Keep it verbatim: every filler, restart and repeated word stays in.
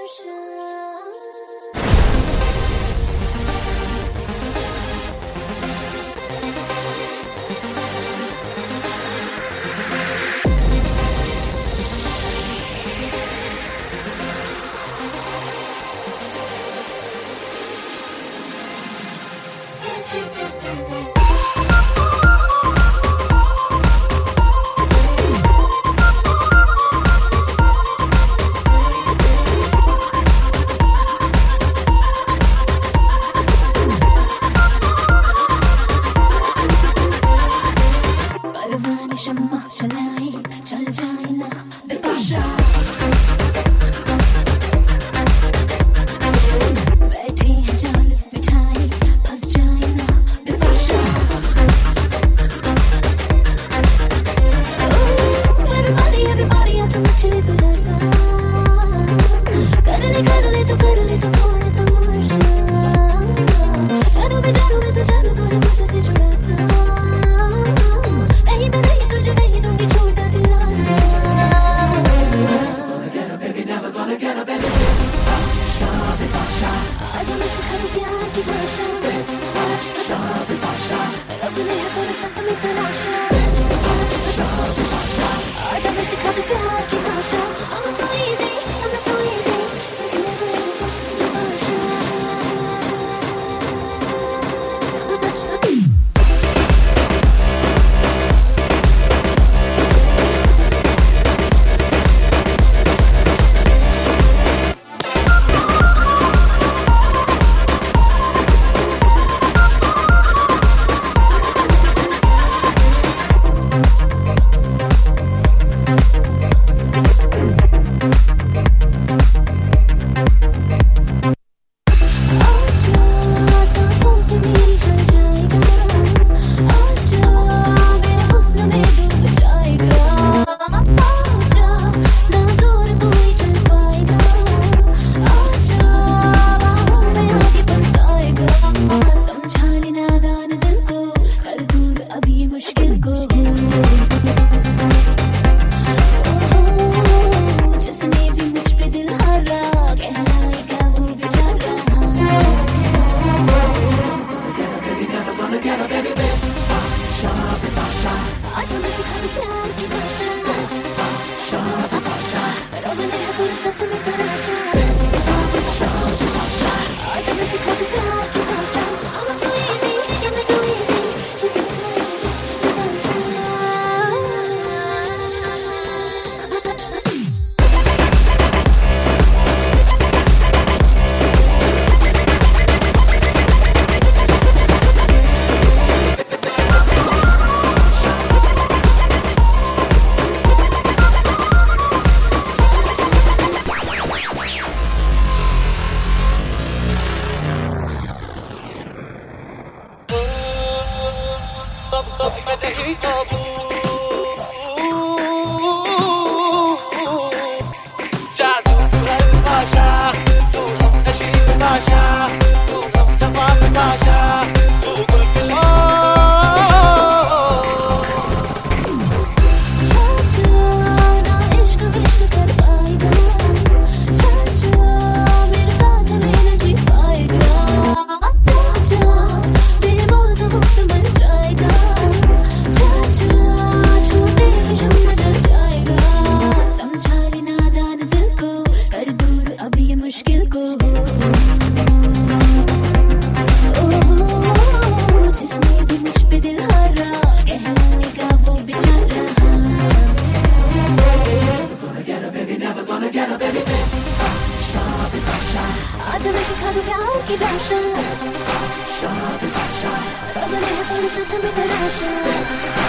शम्मा चलाए चल जाए ना बेताशा बैठे हैं जाल बिछाए फंस जाए ना बेताशा everybody everybody आज मचले जरा सा कर ले कर ले तो कर ले तो थोड़ा तमाशा जानो बे जानो बे तो जानो तो है तुझसे जुड़ा सा आज मैं सिखा दूं प्यार की भाषा रब ने है फुर्सत में तराशा आज मैं सिखा दूं प्यार की भाषा I'm not so easy, I'm not so easy आज मैं सिखा दूं प्यार की भाषा रब ने है फुर्सत में तराशा आज मैं सिखा दूं प्यार की भाषा I'm not so easy, I'm not so easy जादू है तमाशा तू हम नशी तमाशा तू हम तमा तमाशा तू गुलफिशा ना इश्क विश्क कर पाएगा मेरे साथ मेरा जी पाएगा तेरे मौत वक्त मर जाएगा छूटे विषम बदल जाएगा समझा ले नादान दिल को कर दूर अब ये मुश्किल को जिसने भी मुझ पे दिल हारा कहलाएगा वो बेचारा आज मैं सिखा दूं प्यार की भाषा रब ने है फुर्सत में तराशा